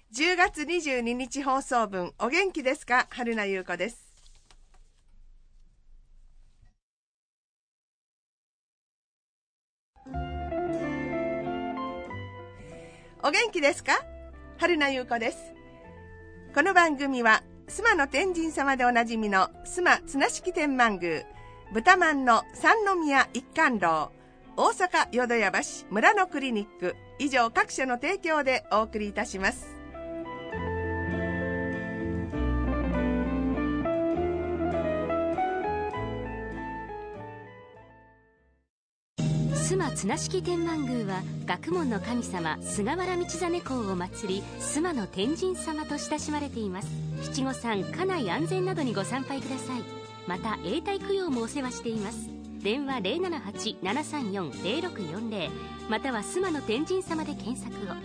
10月22日放送分、お元気ですか？春名優子です。お元気ですか？春名優子です。この番組は須磨の天神様でおなじみの須磨綱敷天満宮、豚まんの三宮一貫楼、大阪淀屋橋村のクリニック、以上各社の提供でお送りいたします。 須磨綱敷天満宮は学問の神様菅原道真公を祀り、須磨の天神様と親しまれています。七五三、家内安全などにご参拝ください。また永代供養もお世話しています。電話 078-734-0640 または須磨の天神様で検索を。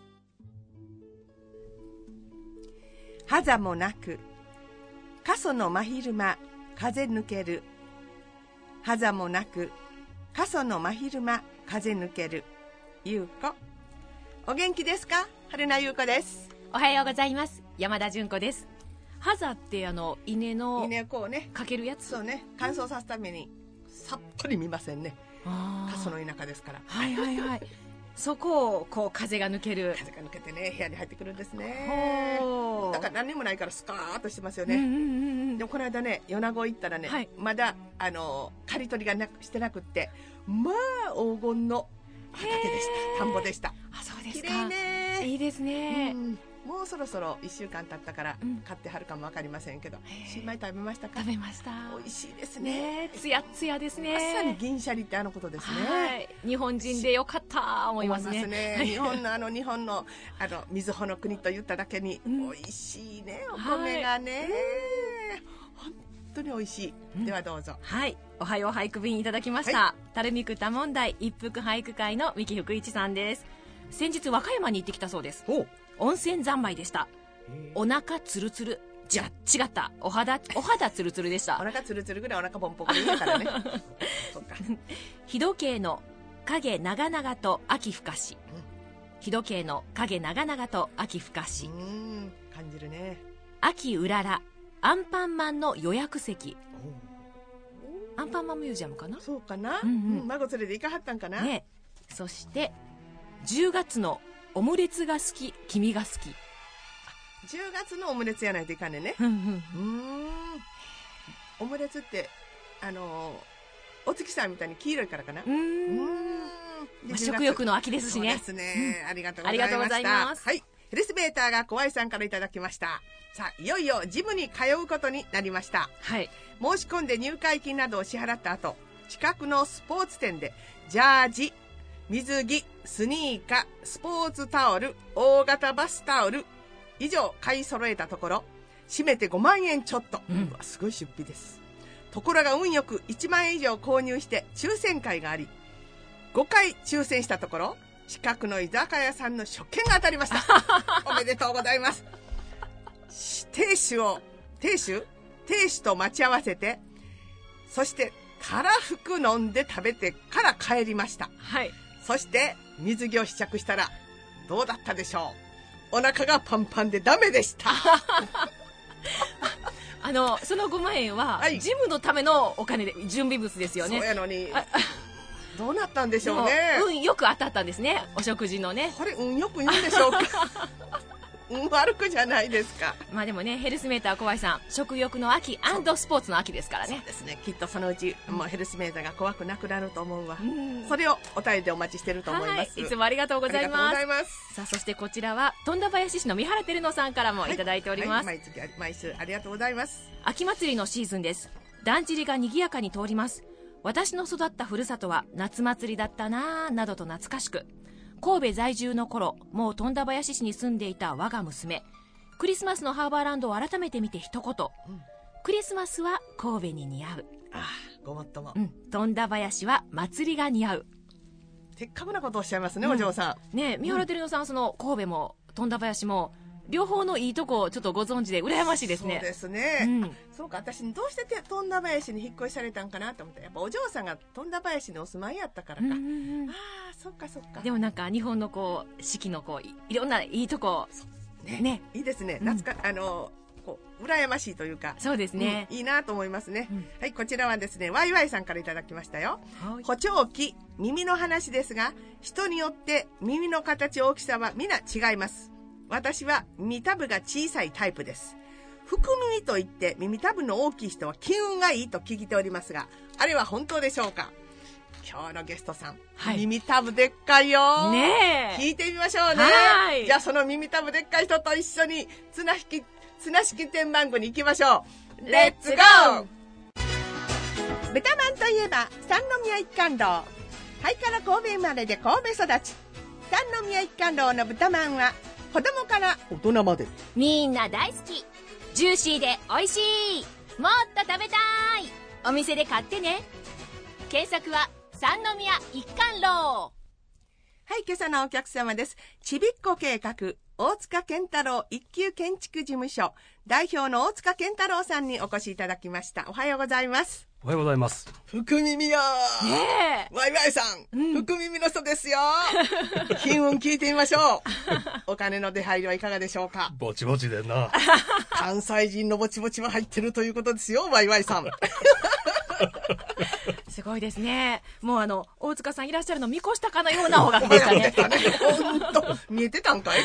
肌もなく過疎の真昼間風抜ける。肌もなく過疎の真昼間風抜ける。優子、お元気ですか？春名優子です。 おはようございます。山田純子です。ハザって稲をこうねかけるやつ。 そうね、乾燥さすためにさっぱり見ませんね。過疎の田舎ですから。 はいはいはいそこをこう風が抜ける。 風が抜けてね、部屋に入ってくるんですね。だから何にもないからスカーッとしてますよね。でもこの間ね、米子行ったらね、はい、まだ刈り取りがしてなくって、まあ黄金の畑でした。田んぼでした。 あ、そうですか。 綺麗ね。 いいですね。 もうそろそろ1週間経ったから買ってはるかも分かりませんけど、新米食べましたか？ 食べました。 美味しいですね。 つやつやですね。 まさに銀シャリってことですね。 はい、日本人でよかった思いますね。 日本の瑞穂の国と言っただけに美味しいね、お米がね、本当に美味しい。ではどうぞ。 はい、おはよう俳句便いただきました。垂水区多聞台一福俳句会の三木福一さんです。先日和歌山に行ってきたそうです。温泉三昧でした。お腹ツルツル、違った、お肌ツルツルでした。 お腹ツルツルぐらいお腹ポンポンでいいからねそうか。 日時計の影長々と秋深し、日時計の影長々と秋深し、 感じるね。 秋うらら、アンパンマンの予約席。アンパンマンミュージアムかな。 そうかな、孫連れで行かはったんかな、 ね。そして10月のオムレツが好き、君が好き。 10月のオムレツやないといかんねんね。オムレツってお月さんみたいに黄色いからかな。 食欲の秋ですしね。 そうですね、ありがとうございます。はい、ヘルスベーターが小愛さんからいただきました。さあ、いよいよジムに通うことになりました。 はい、 申し込んで入会金などを支払った後、近くのスポーツ店でジャージ、水着、スニーカー、スポーツタオル、大型バスタオル以上買い揃えたところ、締めて5万円ちょっと、すごい出費です。ところが運よく1万円以上購入して抽選会があり、5回抽選したところ、近くの居酒屋さんの食券が当たりましたおめでとうございます。亭主と待ち合わせて、そしてたらふく飲んで食べてから帰りました。 はい。 そして水着を試着したらどうだったでしょう。お腹がパンパンでダメでしたその5万円は、ジムのためのお金で、準備物ですよね。 そうやのにどうなったんでしょうね。 運よく当たったんですね、お食事のね。 これ運よく言うんでしょうか運悪くじゃないですか。 まあでもね、ヘルスメーター小愛さん、食欲の秋&スポーツの秋ですからね。 そうですね、きっとそのうちもうヘルスメーターが怖くなくなると思うわ。それをお便りでお待ちしてると思います。 いつもありがとうございます。さあ、そしてこちらは富田林市の三原照乃さんからもいただいております。 毎週ありがとうございます。 秋祭りのシーズンです。だんじりが賑やかに通ります。私の育ったふるさとは夏祭りだったなぁなどと懐かしく、神戸在住の頃、もう富田林市に住んでいた我が娘、クリスマスのハーバーランドを改めて見て一言、クリスマスは神戸に似合う。 ごもっとも。 富田林は祭りが似合う。 せっかくなことをおっしゃいますね、お嬢さん。ねえ、三原照乃さん、その神戸も富田林も両方のいいとこをちょっとご存知で羨ましいですね。 そうですね、そうか、私どうして富田林に引っ越しされたんかなと思って、やっぱお嬢さんが富田林にお住まいやったからか。そっかそっか。 でもなんか日本のこう四季のこういろんないいとこね。 いいですね。こう羨ましいというか、 そうですね。 いいなと思いますね。はい、こちらはですね、ワイワイさんからいただきましたよ。 はい。 補聴器、耳の話ですが、人によって耳の形、大きさは皆違います。私は耳たぶが小さいタイプです。福耳といって耳たぶの大きい人は金運がいいと聞いておりますが、あれは本当でしょうか？今日のゲストさん、 はい、 耳たぶでっかいよ。 ねえ。 聞いてみましょうね。 はい。 じゃあその耳たぶでっかい人と一緒に綱引き天満宮に行きましょう。レッツゴー！豚まんといえば三宮一貫楼。ハイカラ神戸生まれで神戸育ち。三宮一貫楼の豚まんは子供から大人までみんな大好き。ジューシーで美味しい。もっと食べたい。お店で買ってね。検索は三宮一貫楼。 はい、今朝のお客様です。ちびっこ計画大塚健太郎一級建築事務所代表の大塚健太郎さんにお越しいただきました。おはようございます。 おはようございます。 福耳よー。 ねワイワイさん、福耳の人ですよ。金運聞いてみましょう。お金の出入りはいかがでしょうか？ ぼちぼちでな。 関西人のぼちぼちは入ってるということですよ、ワイワイさん。 すごいですね。もう大塚さんいらっしゃるの見越したかのようなおがきでしたね。 本当見えてたんかい？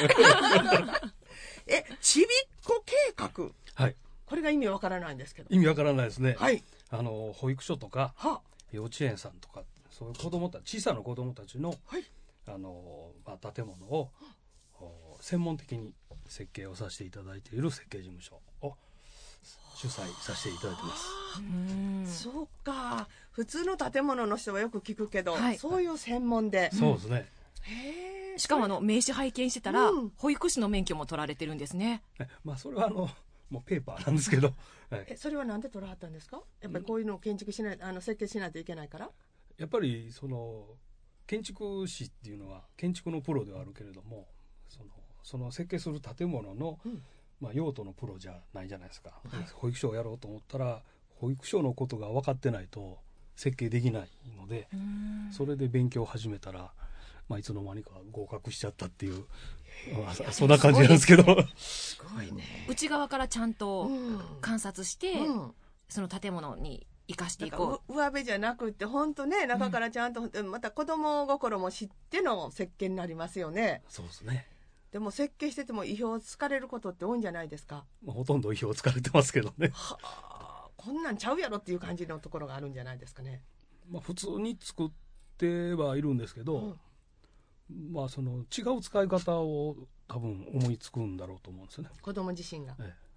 ちびっこ計画。 はい。 これが意味わからないんですけど。 意味わからないですね。 はい。 保育所とか幼稚園さんとかそういう小さな子供たちの、 はい、 建物を専門的に設計をさせていただいている設計事務所を主催させていただいてます。 そうか。普通の建物の人はよく聞くけど、 はい、 そういう専門で。 そうですね。 へー。 しかも名刺拝見してたら、保育士の免許も取られてるんですね。 まあそれはもうペーパーなんですけど、はい、 それはなんで取らはったんですか？やっぱりこういうのを設計しないといけないから。 やっぱり建築士っていうのは建築のプロではあるけれども、その設計する建物の、用途のプロじゃないじゃないですか。はい、保育所をやろうと思ったら保育所のことが分かってないと設計できないので、それで勉強を始めたら、いつの間にか合格しちゃったっていう、そんな感じなんですけど。 すごいね。 内側からちゃんと観察して、その建物に生かしていこう。 上辺じゃなくって本当ね、中からちゃんと、また子供心も知っての設計になりますよね。 そうですね。 でも設計してても意表をつかれることって多いんじゃないですか？ ほとんど意表をつかれてますけどね。 こんなんちゃうやろっていう感じのところがあるんじゃないですかね。 普通に作ってはいるんですけど、その違う使い方を多分思いつくんだろうと思うんですよね。 子供自身が。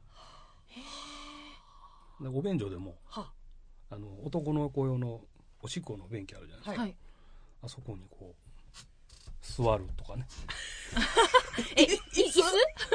お便所でも、男の子用のおしっこの便器あるじゃないですか。はい、あそこにこう座るとかね。 椅子？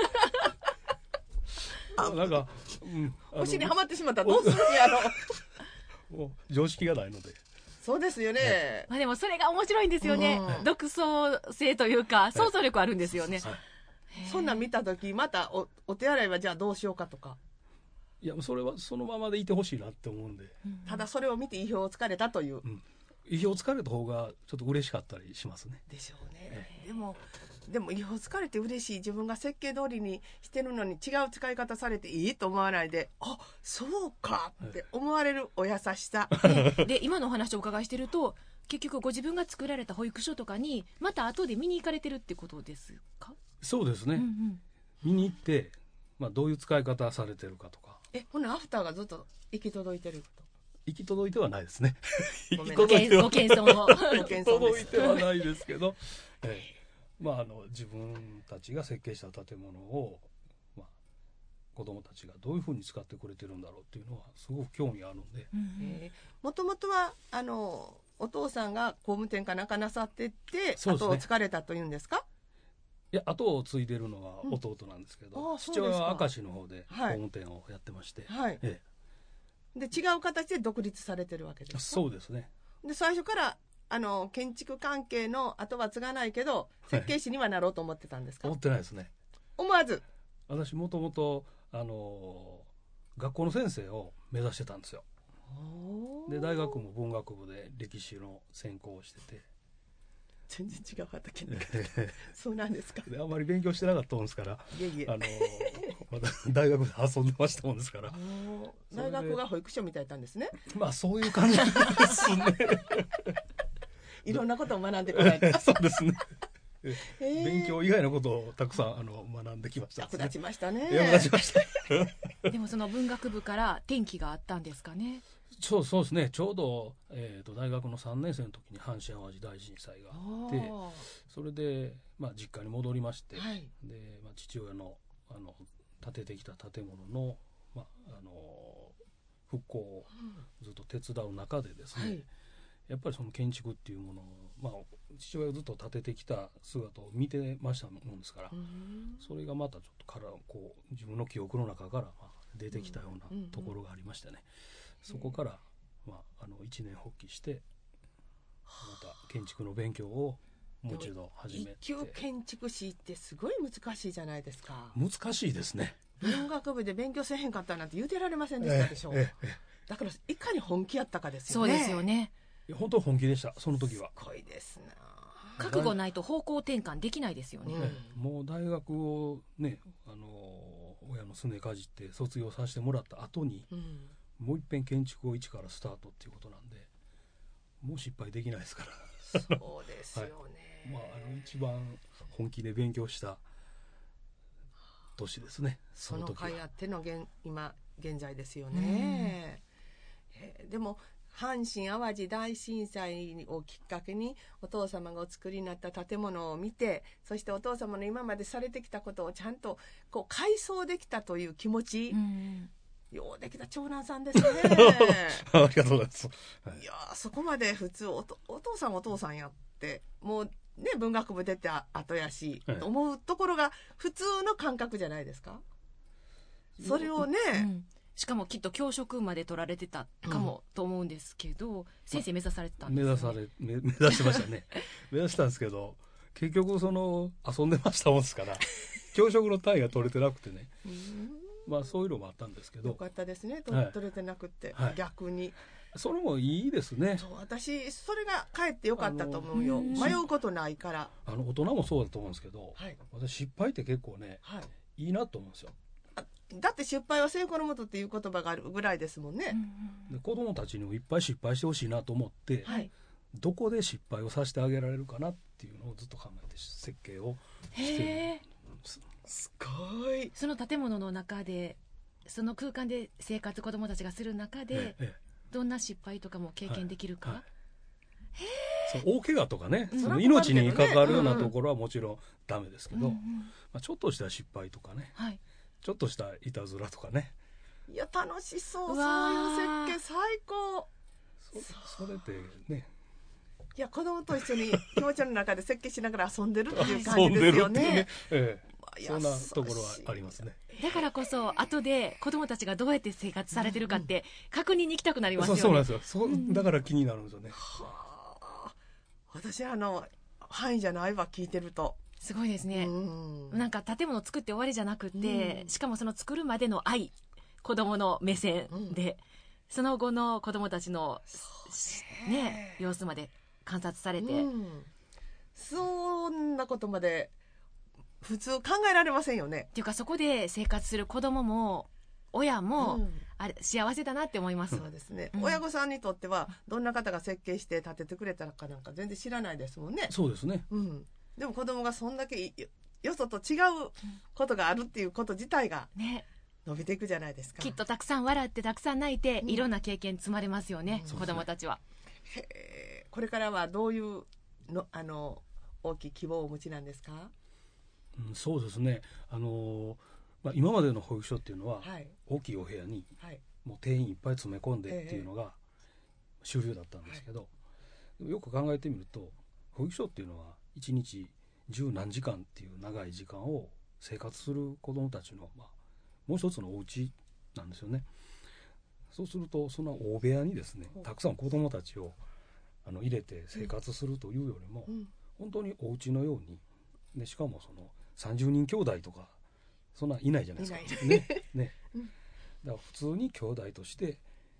なんか、 腰にはまってしまったらどうするんやろ。 もう常識がないので。 そうですよね。 でもそれが面白いんですよね。独創性というか想像力あるんですよね。 そんなん見た時また お手洗いはじゃあどうしようかとか。 いや、それはそのままでいてほしいなって思うんで。 ただそれを見て意表をつかれたという。 意表をつかれた方がちょっと嬉しかったりしますね。 でしょうね。でも意表をつかれて嬉しい。自分が設計通りにしてるのに違う使い方されていいと思わないで、あ、そうかって思われるお優しさ。 で今のお話をお伺いしてると、結局ご自分が作られた保育所とかにまた後で見に行かれてるってことですか？ そうですね。見に行って、どういう使い方されてるかとか。 ほなアフターがずっと行き届いてること？ 行き届いてはないですね。 ご謙遜を。 行き届いてはないですけど、自分たちが設計した建物を、子どもたちがどういうふうに使ってくれてるんだろうっていうのはすごく興味があるんで。 もともとはお父さんが工務店かなんかなさってって後を継がれたというんですか？ いや、後を継いでるのは弟なんですけど、父親は明石の方で工務店をやってまして、 で違う形で独立されてるわけですか？ そうですね。 で最初から建築関係の後は継がないけど設計士にはなろうと思ってたんですか？ 思ってないですね。 思わず。 私もともと学校の先生を目指してたんですよ。で大学も文学部で歴史の専攻をしてて、 全然違う畑にそうなんですか。 であんまり勉強してなかったもんですから、 いえいえまた大学で遊んでましたもんですから大学が保育所みたいだったんですね。 まあそういう感じですねいろんなことを学んでこないとそうですね勉強以外のことをたくさん学んできました役立ちましたね。 役立ちましたでもその文学部から転機があったんですかね。 そうですね、ちょうど、大学の3年生の時に阪神・淡路大震災があってそれで、実家に戻りまして、 はいで父親の建ててきた建物の、復興をずっと手伝う中でですね、 はいやっぱりその建築っていうものを、父親がずっと建ててきた姿を見てましたもんですから、それがまたちょっとこう自分の記憶の中から出てきたようなところがありましてね、そこから、一年発起してまた建築の勉強をもう一度始めて。 一級建築士ってすごい難しいじゃないですか。 難しいですね。 文学部で勉強せへんかったなんて言うてられませんでしたでしょ。だからいかに本気やったかですよね。 そうですよね。 本当本気でした、その時は。 すごいですな。 覚悟ないと方向転換できないですよね。 もう大学をね、親のすねかじって卒業させてもらった後に、もう一遍建築を一からスタートっていうことなんで、もう失敗できないですからそうですよね、 一番本気で勉強した年ですね、 その甲斐あっての今現在ですよね。でも阪神・淡路大震災をきっかけにお父様がお作りになった建物を見て、そしてお父様の今までされてきたことをちゃんとこう改装できたという気持ち、ようできた長男さんですねありがとうございます、 いやそこまで普通お父さんお父さんやってもうね文学部出て後やし、と思うところが普通の感覚じゃないですか。それをね、 しかもきっと教職まで取られてたかもと思うんですけど、先生目指されてたんですよね。 目指してましたね目指したんですけど、結局遊んでましたもんですから教職の単位が取れてなくてねそういうのもあったんですけど。 よかったですね、取れてなくて、逆にそれもいいですね。 そう私それがかえってよかったと思うよ。迷うことないから。 大人もそうだと思うんですけど、私失敗って結構ね、いいなと思うんですよ。 だって失敗は成功のもとっていう言葉があるぐらいですもんね。 で子供たちにもいっぱい失敗してほしいなと思って、どこで失敗をさせてあげられるかなっていうのをずっと考えて設計をしてる。 すごい。 その建物の中でその空間で生活子どもたちがする中で、どんな失敗とかも経験できるか、 大怪我とかね、その命に関わるようなところはもちろんダメですけど、ちょっとした失敗とかね、ちょっとしたいたずらとかね。 いや楽しそう、そういう設計最高。 それってね、 いや子供と一緒に気持ちの中で設計しながら遊んでるっていう感じですよね。 そんなところはありますね。 だからこそ後で子供たちがどうやって生活されてるかって確認に行きたくなりますよね。 そうなんですよ。だから気になるんですよね。 私範囲じゃないわ、聞いてるとすごいですね。なんか建物作って終わりじゃなくて、しかもその作るまでの愛、子供の目線で、その後の子供たちの様子まで観察されて、 そんなことまで普通考えられませんよね。 っていうかそこで生活する子供も親も、幸せだなって思います。 そうですね、親御さんにとってはどんな方が設計して建ててくれたのかなんか全然知らないですもんね。 そうですね、 でも子供がそんだけよそと違うことがあるっていうこと自体が伸びていくじゃないですか。 きっとたくさん笑ってたくさん泣いて、いろんな経験積まれますよね、子供たちは。 これからはどういう大きい希望をお持ちなんですか？ そうですね、今までの保育所っていうのは、大きいお部屋に、もう定員いっぱい詰め込んでっていうのが主流だったんですけど、よく考えてみると保育所っていうのは1日10何時間っていう長い時間を生活する子どもたちの、もう一つのお家なんですよね。そうするとその大部屋にですね、たくさん子どもたちを入れて生活するというよりも、本当にお家のようにで、しかもその30人兄弟とかそんないないじゃないですか。だから普通に兄弟として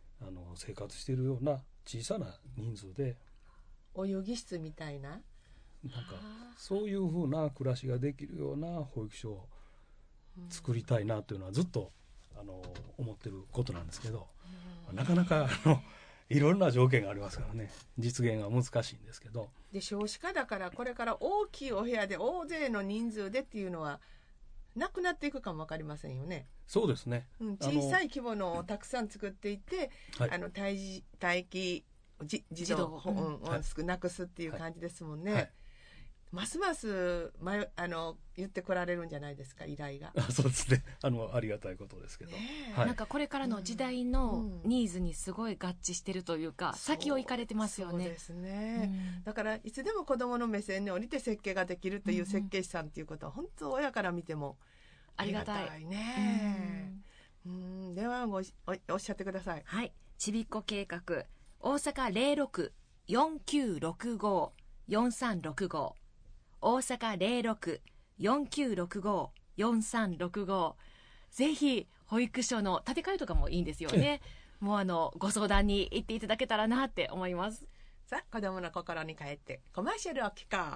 生活しているような小さな人数で、 お遊戯室みたいななんかそういうふうな暮らしができるような保育所を作りたいなというのはずっと思ってることなんですけど、なかなかいろんな条件がありますからね、実現が難しいんですけど。 で少子化だからこれから大きいお部屋で大勢の人数でっていうのはなくなっていくかも分かりませんよね。 そうですね、 小さい規模のをたくさん作っていって、 はい、 待機児童をなくすっていう感じですもんね、はいはい、ますます言ってこられるんじゃないですか、依頼が。 そうですね、ありがたいことですけど、 はい、なんかこれからの時代のニーズにすごい合致してるというか、先を行かれてますよね。 そうですね、だからいつでも子どもの目線に降りて設計ができるという設計士さんっていうことは本当親から見てもありがたいね。電話番号おっしゃってください。 はい、ちびっこ計画大阪06-4965-4365、大阪06-4965-4365、ぜひ保育所の建て替えとかもいいんですよね。もうご相談に行っていただけたらなって思います。 さあ、子どもの心に帰ってコマーシャルを聞こ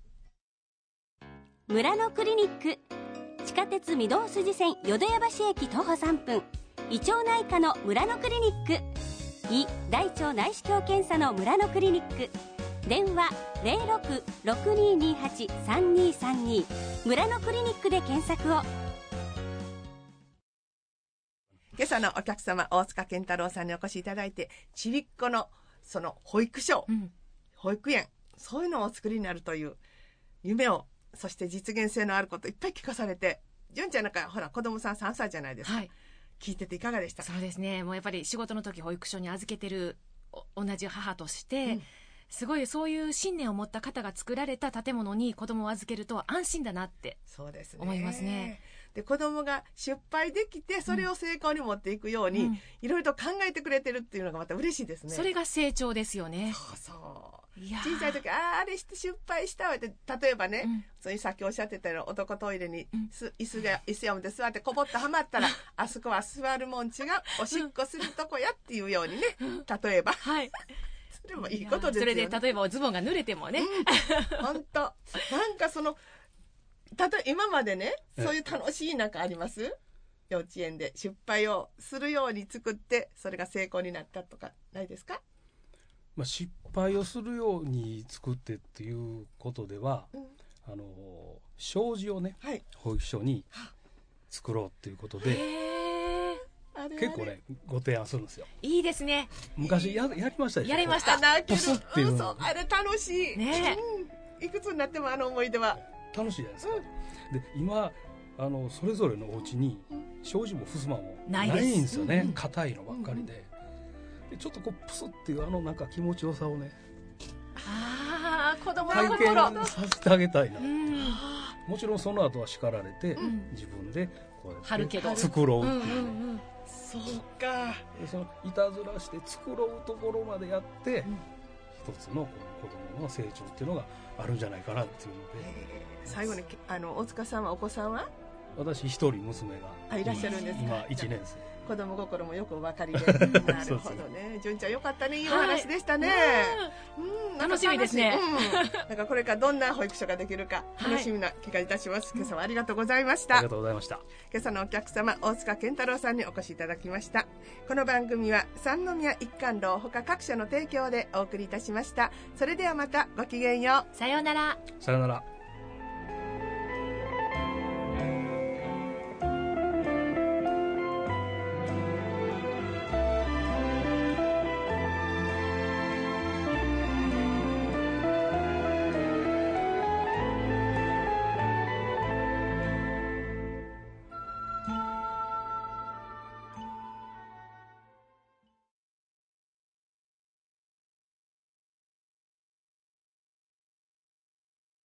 う。村のクリニック、地下鉄御堂筋線淀屋橋駅徒歩3分、胃腸内科の村のクリニック、胃大腸内視鏡検査の村のクリニック、電話 06-6228-3232 村のクリニックで検索を。 今朝のお客様、大塚健太郎さんにお越しいただいて、ちびっこのその保育所、保育園、そういうのをお作りになるという夢を、そして実現性のあることいっぱい聞かされて、純ちゃんなんかほら子供さん3歳じゃないですか、はい、聞いてていかがでしたか？ そうですね、もうやっぱり仕事の時保育所に預けてる同じ母として、すごいそういう信念を持った方が作られた建物に子供を預けると安心だなって思いますね。 で子供が失敗できてそれを成功に持っていくように、いろいろと考えてくれてるっていうのがまた嬉しいですね。 それが成長ですよね。 そうそう、小さい時あれして失敗したわって、例えばね、そういうさっきおっしゃってたように男トイレに、椅子やめて座ってこぼってはまったらあそこは座るもん違う、おしっこするとこやっていうようにね、例えば、はい、それもいいことですよね。 それで例えばズボンが濡れてもね、 本当、なんかその今までね、そういう楽しいなんかあります？幼稚園で失敗をするように作ってそれが成功になったとかないですか？ 失敗をするように作ってっていうことでは、障子をね、はい、保育所に作ろうっていうことで結構ねご提案するんですよ。 いいですね。 昔やりましたでしょ。 やりました。 ポスっていうの、あれ楽しいね、いくつになってもあの思い出は楽しいじゃないですか、で今それぞれのお家に障子も襖もないんですよね。硬いのばっかりで、ちょっとこうプスっていうなんか気持ちよさをね、 子供の心体験させてあげたいな、もちろんその後は叱られて、自分でこうやって作ろうっていうね、 そうか、 そのいたずらして作ろうところまでやって、一つの子供の成長っていうのがあるんじゃないかなっていうので、 最後に大塚さんはお子さんは？ 私一人娘がいらっしゃるんですか？ 今1年生。 子供心もよくお分かりでなるほどね。純ちゃんよかったね、いいお話でしたね、 楽しみですね、 なんかこれからどんな保育所ができるか楽しみな気がいたします、今朝はありがとうございました。 ありがとうございました。 今朝のお客様、大塚健太郎さんにお越しいただきました。この番組は三宮一貫楼他各社の提供でお送りいたしました。それではまたごきげんよう。 さようなら。 さようなら。